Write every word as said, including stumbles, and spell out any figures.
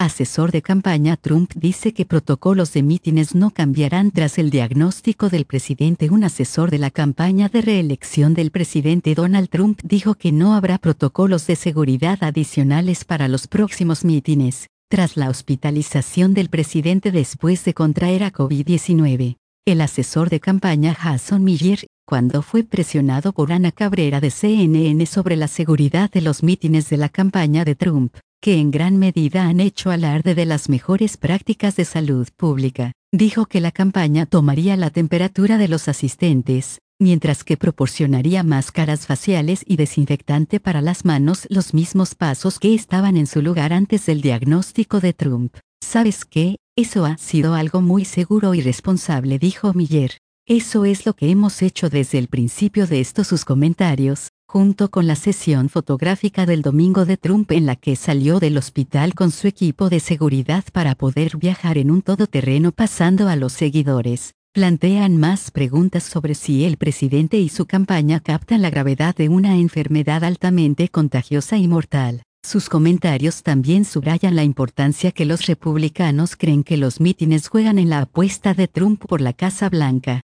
Asesor de campaña Trump dice que protocolos de mítines no cambiarán tras el diagnóstico del presidente. Un asesor de la campaña de reelección del presidente Donald Trump dijo que no habrá protocolos de seguridad adicionales para los próximos mítines, tras la hospitalización del presidente después de contraer a COVID diecinueve. El asesor de campaña Jason Miller, cuando fue presionado por Ana Cabrera de C N N sobre la seguridad de los mítines de la campaña de Trump, que en gran medida han hecho alarde de las mejores prácticas de salud pública, dijo que la campaña tomaría la temperatura de los asistentes, mientras que proporcionaría máscaras faciales y desinfectante para las manos, los mismos pasos que estaban en su lugar antes del diagnóstico de Trump. ¿Sabes qué? Eso ha sido algo muy seguro y responsable, dijo Miller. Eso es lo que hemos hecho desde el principio de estos sus comentarios, junto con la sesión fotográfica del domingo de Trump en la que salió del hospital con su equipo de seguridad para poder viajar en un todoterreno, pasando a los seguidores. Plantean más preguntas sobre si el presidente y su campaña captan la gravedad de una enfermedad altamente contagiosa y mortal. Sus comentarios también subrayan la importancia que los republicanos creen que los mítines juegan en la apuesta de Trump por la Casa Blanca.